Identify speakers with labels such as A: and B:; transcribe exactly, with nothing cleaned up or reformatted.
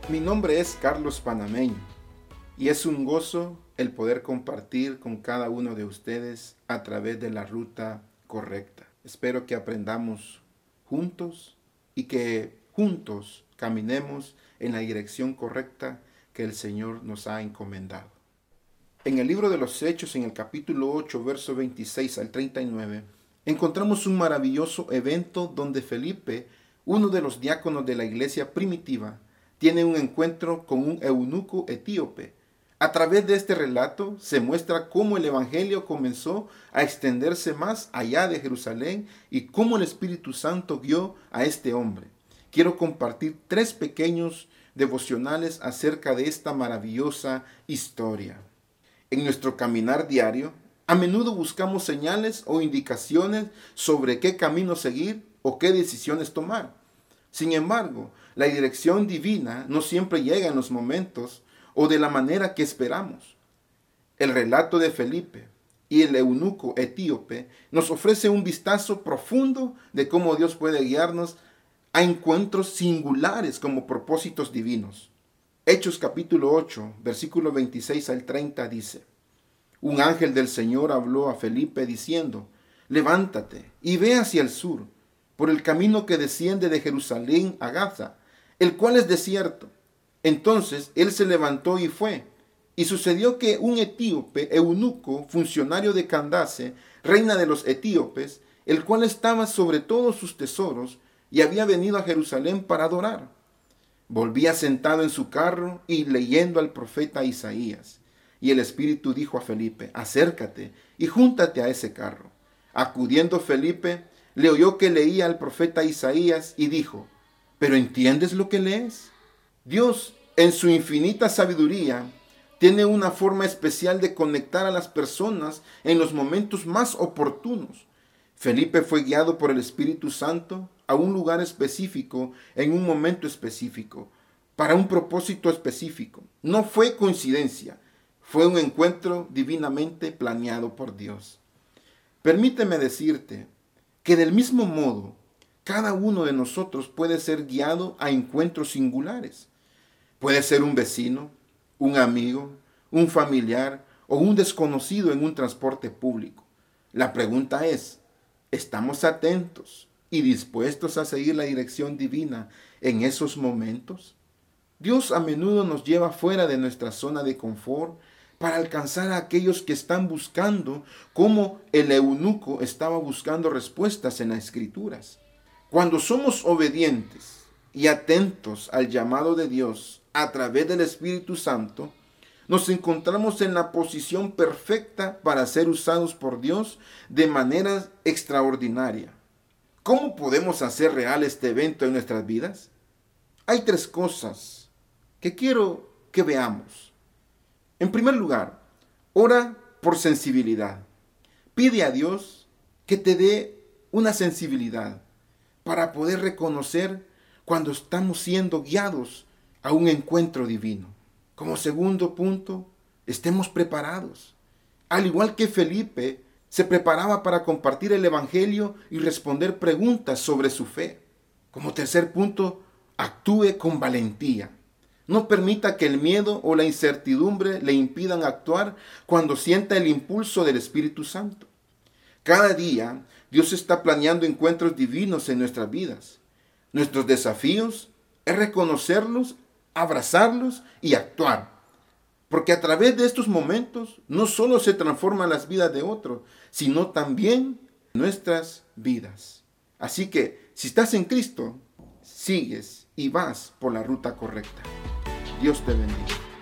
A: Mi nombre es Carlos Panameño y es un gozo el poder compartir con cada uno de ustedes a través de la ruta correcta. Espero que aprendamos juntos y que juntos caminemos en la dirección correcta que el Señor nos ha encomendado. En el libro de los Hechos, en el capítulo ocho, verso veintiséis al treinta y nueve, encontramos un maravilloso evento donde Felipe, uno de los diáconos de la iglesia primitiva, tiene un encuentro con un eunuco etíope. A través de este relato se muestra cómo el evangelio comenzó a extenderse más allá de Jerusalén y cómo el Espíritu Santo guió a este hombre. Quiero compartir tres pequeños devocionales acerca de esta maravillosa historia. En nuestro caminar diario, a menudo buscamos señales o indicaciones sobre qué camino seguir o qué decisiones tomar. Sin embargo, la dirección divina no siempre llega en los momentos o de la manera que esperamos. El relato de Felipe y el eunuco etíope nos ofrece un vistazo profundo de cómo Dios puede guiarnos a encuentros singulares como propósitos divinos. Hechos capítulo ocho, versículo veintiséis al treinta dice: Un ángel del Señor habló a Felipe diciendo: Levántate y ve hacia el sur, por el camino que desciende de Jerusalén a Gaza, el cual es desierto. Entonces él se levantó y fue. Y sucedió que un etíope eunuco, funcionario de Candace, reina de los etíopes, el cual estaba sobre todos sus tesoros, y había venido a Jerusalén para adorar, volvía sentado en su carro y leyendo al profeta Isaías. Y el Espíritu dijo a Felipe: Acércate y júntate a ese carro. Acudiendo Felipe, le oyó que leía al profeta Isaías y dijo: ¿Pero entiendes lo que lees? Dios, en su infinita sabiduría, tiene una forma especial de conectar a las personas en los momentos más oportunos. Felipe fue guiado por el Espíritu Santo a un lugar específico en un momento específico, para un propósito específico. No fue coincidencia, fue un encuentro divinamente planeado por Dios. Permíteme decirte que del mismo modo, cada uno de nosotros puede ser guiado a encuentros singulares. Puede ser un vecino, un amigo, un familiar o un desconocido en un transporte público. La pregunta es: ¿estamos atentos y dispuestos a seguir la dirección divina en esos momentos? Dios a menudo nos lleva fuera de nuestra zona de confort para alcanzar a aquellos que están buscando, como el eunuco estaba buscando respuestas en las Escrituras. Cuando somos obedientes y atentos al llamado de Dios a través del Espíritu Santo, nos encontramos en la posición perfecta para ser usados por Dios de manera extraordinaria. ¿Cómo podemos hacer real este evento en nuestras vidas? Hay tres cosas que quiero que veamos. En primer lugar, ora por sensibilidad. Pide a Dios que te dé una sensibilidad para poder reconocer cuando estamos siendo guiados a un encuentro divino. Como segundo punto, estemos preparados. Al igual que Felipe se preparaba para compartir el evangelio y responder preguntas sobre su fe. Como tercer punto, actúe con valentía. No permita que el miedo o la incertidumbre le impidan actuar cuando sienta el impulso del Espíritu Santo. Cada día, Dios está planeando encuentros divinos en nuestras vidas. Nuestros desafíos es reconocerlos, abrazarlos y actuar. Porque a través de estos momentos no solo se transforman las vidas de otros, sino también nuestras vidas. Así que, si estás en Cristo, sigues y vas por la ruta correcta. Dios te bendiga.